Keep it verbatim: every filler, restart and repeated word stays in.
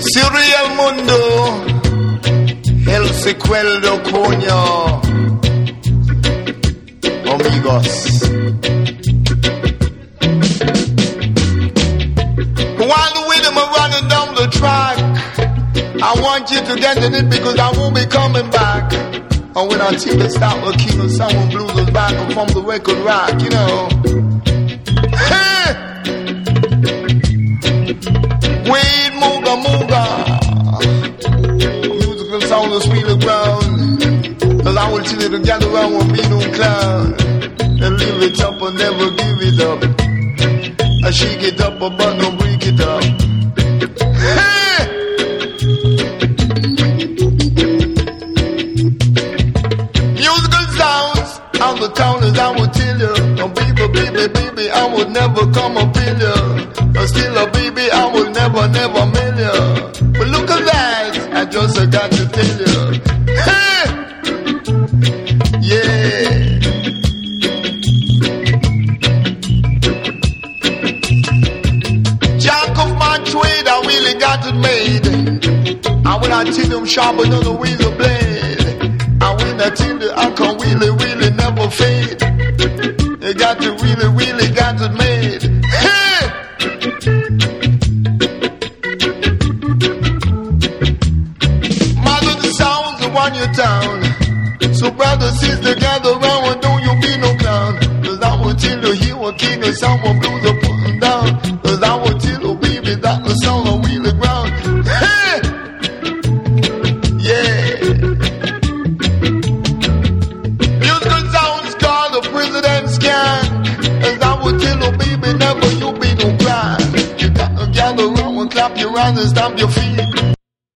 Surreal Mundo, el secuelo, coño. Amigos. While the rhythm are running down the track, I want you to get in it because I won't be coming back. And when I tell you start working on someone blues us back from the record rack, you know. Hey! Weed, mooga, mooga. Musical sound of sweet ground. Cause I will tell you to gather around won't be no clown. And live it up and never give it up. I shake it up but don't break it up. Hey! Musical sounds of the towners I will tell you. Oh baby, baby, baby, I would never come up in you. But still a baby, I will never, never mail you. But look at that, I just uh, got to tell you. Hey! Yeah. Jack of my trade, I really got it made. I will not tell them sharper than a razor blade. I will not tell you I can really, really never fade. They got to really, really got it made. Hey! Mother, the sounds of one your town. So brother, sister, gather round and don't you be no clown. Cause I will tell you he was king and someone blues are putting down. Cause I will tell you baby that the sound of wheeling ground. Hey! Yeah. Musical sounds called the president's gang. As I will tell you baby never you be no blind. You got to gather round and clap your hands and stamp your feet.